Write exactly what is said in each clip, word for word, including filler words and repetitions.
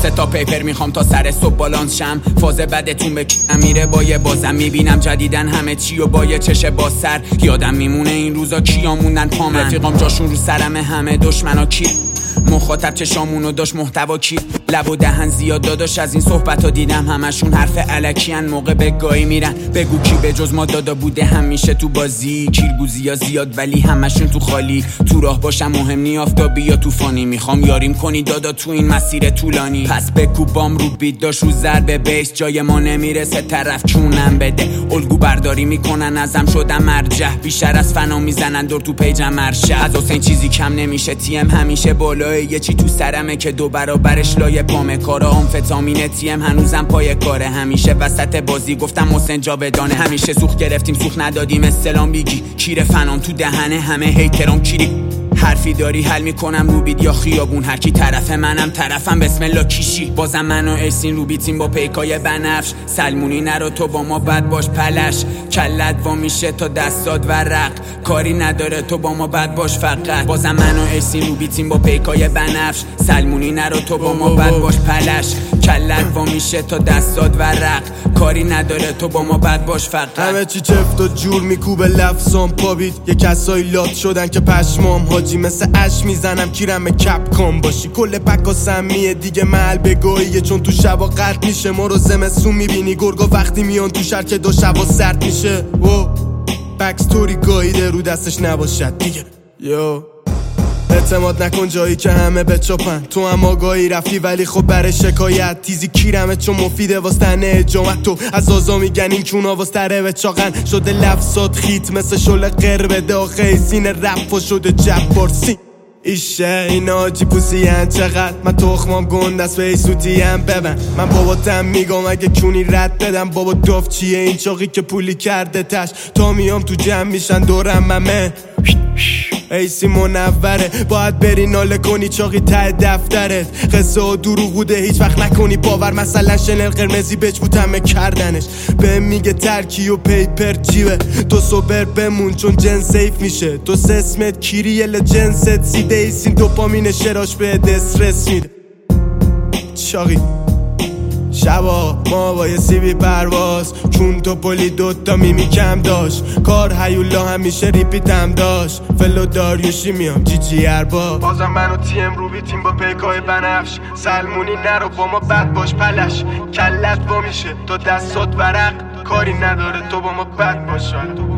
سه تا پیپر میخوام تا سر صبح بالانس شم. فاز بدتون به کم میره با یه بازم میبینم جدیدن همه چی و با یه چشه با سر. یادم میمونه این روزا کیا موندن پا من، رفیقام جاشون رو سرم همه دشمنا کی مخاطب چشامونو داشت محتوا کی لب و دهن زیاد داداش. از این صحبت ها دیدم همشون حرف الکی ان، موقع بگاهی میرن بگو کی به جز ما دادا بوده همیشه تو بازی. کیرگوزی ها زیاد ولی همشون تو خالی، تو راه باشم مهم نی آفتابی یا طوفانی. میخوام یاریم کنی دادا تو این مسیر طولانی، پس بکوب بام رو بیت داش رو ضربه بیس. جای ما نمیرسه طرف چونم بده، الگو برداری میکنن ازم شدم مرجع. بیشتر از فنا میزنن دور تو پیجم مرشه. از حسین چیزی کم نمیشه، تیم همیشه بالاه. یه چی تو سرمه که دو برابرش لایه پامه. کارا آمفتامینه تیم هنوزم پای کاره. همیشه وسط بازی گفتم حسین جاودانه. همیشه سوخ گرفتیم سوخ ندادیم استلام بیگی. کیر فنام تو دهنه همه هیترام کیری. حرفی داری حل میکنم رو بیت یا خیابون، هر کی طرف منم طرفم بسم الله کیشی. بازم منو ایسین رو بیتیم با پیکای بنفش. سلمونی نرو تو با ما بد باش پلش. کلت وا میشه تا دستات ورق، کاری نداره تو با ما بد باش فقط. بازم منو ایسین رو بیتیم با پیکای بنفش. سلمونی نرو تو با ما بد باش پلش. کلت وا میشه تا دستات ورق، کاری نداره تو با ما بد باش فقط. همه چی چفت و جور میکوبه لفظام پابید. یه کسایی لات شدن که پشمام حاجی. مثل اش میزنم کیرم کپ کن باشی. کل پکا سمیه دیگه محل بگاهیه، چون تو شبا قرد میشه. ما رو زمستون میبینی گرگا وقتی میان تو شهر که دو شبا سرد میشه. و بکستوری گاییده رو دستش نباشد دیگه. یو اعتماد نکن جایی که همه بچپن، تو هم آگاهی رفتی ولی خب برای شکایت. تیزی کیرمه چون مفیده واستنه اجامت. تو از آزا میگن این چونا واستره به چاقن. شده لفظات خیت مثل شل قربه داخل سینه رپ و شده جبار سین. ایشه این آجی پوسی هن چقدر من تخمام گند است به ای سوتی هم ببن. من باباتم میگم اگه کونی رد بدم بابا داف چیه این چاقی که پولی کرده تش. تا میام تو جمع میشن دورم ممه ایسی منوره. باید بری ناله کنی چاقی ته دفترت. قصه و دروغ بوده هیچ وقت نکنی باور. مثلا شنل قرمزی بچ بودمه کردنش. به میگه ترکی و پیپر چیوه. تو سوبر بمون چون جن سیف میشه. تو سسمت کیریه لجنست سیده ایسین دوپامین شراش به دسترس میده. چاقی شبا ما با یه سی بی پرواز، چون تو پلی دوتا میمی کم داشت. کار هیولا همیشه ریپیتم داشت. فلو داریوشی میام جی جی اربا. بازم منو تیم رو بیتیم با پیکای بنفش. سلمونی نرو با ما بد باش پلش. کلت وا میشه تا دستات ورق، کاری نداره تو با ما بد باش.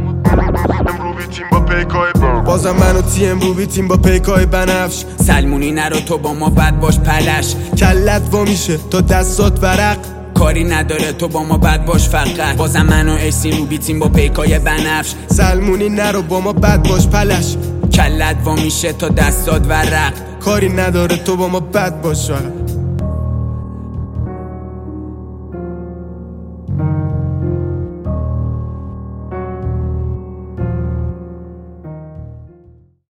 رو بیتیم با پیکای بازم منو تیم رو بیتیم با پیکای بنفش. سلمونی نرو تو با ما بد باش پلش. کلت وا میشه تا دستات ورق، کاری نداره تو با ما بد باش فقط. بازم منو ایسین رو بیتیم با پیکای بنفش. سلمونی نرو با ما بد باش پلش. کلت وا میشه تا دستات ورق، کاری نداره تو با ما بد باش فقط.